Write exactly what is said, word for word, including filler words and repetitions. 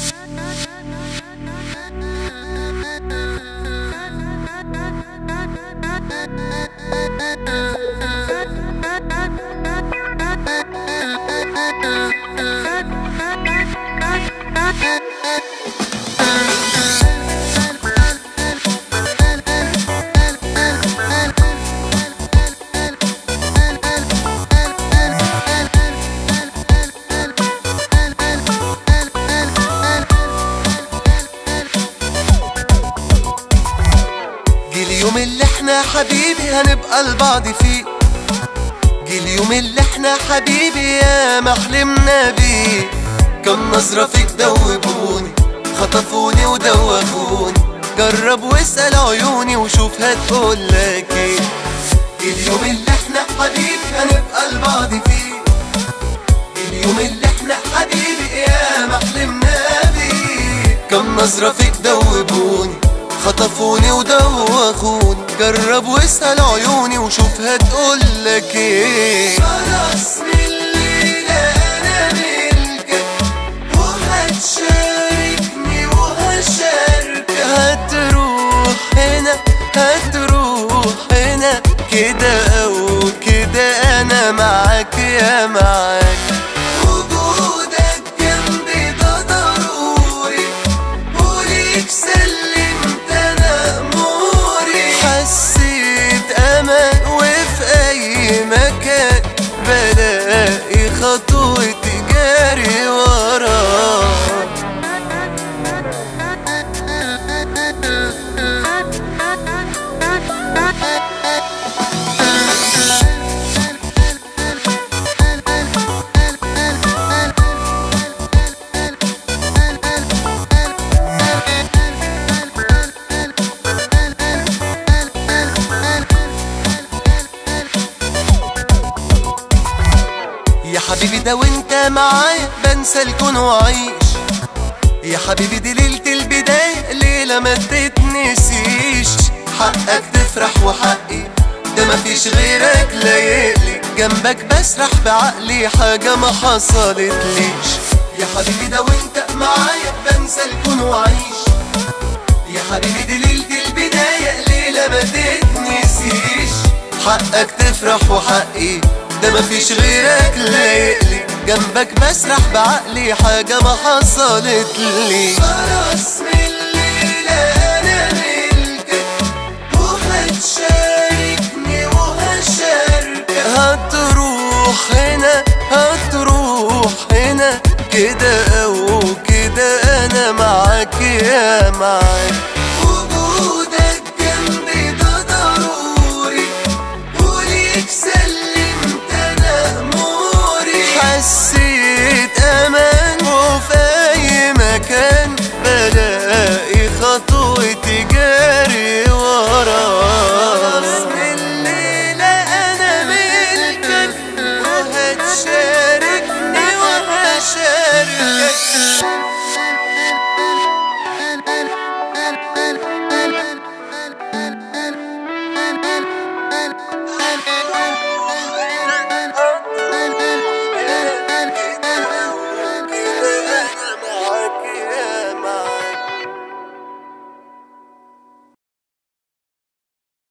جه اليوم اللي احنا حبيبي هنبقى لبعض فيه، جه اليوم اللي احنا حبيبي يا ما حلمنا بيه. كم نظرة فيك دوبوني، خطفوني ودوخوني، جرب واسأل عيوني وشوف هتقولك ايه. جه اليوم اللي احنا حبيبي هنبقى لبعض فيه، جه اليوم اللي احنا حبيبي يا ما حلمنا بيه. كم نظرة فيك دوبوني، خطفوني ودوخوني، جرب واسأل عيوني وشوف هتقولك ايه. خلاص من الليلة انا ملكك، وهتشاركني وهشاركك، هتروح هنا هتروح هنا، كده او كده انا معاك يا معاك. وجودك جنبي ده ضروري، وليك سلمت انا اموري. حسيت امان وفي اي مكان بلاقي خطوتي جاري وراك. يا حبيبي ده وانت معايا بنسى الكون واعيش، يا حبيبي دي ليلة البداية ليلة ما تتنسيش. حقك تفرح وحقي ده مفيش غيرك لايقلي، جنبك بسرح بعقلي حاجة ما حصلتليش. يا حبيبي ده وانت معايا بنسى الكون واعيش، يا حبيبي دي ليلة البداية ليلة ما تتنسيش. حقك تفرح وحقي ده مفيش غيرك لايقلي، جنبك بسرح بعقلي حاجة ما حصلتلي. خلاص من الليلة انا ملكك، وهتشاركني وهشاركك، هتروح هنا هتروح هنا، كده او كده انا معاك يا معاك. وجودك جنبي ده ضروري، وليك سلمت انا اموري. حسيت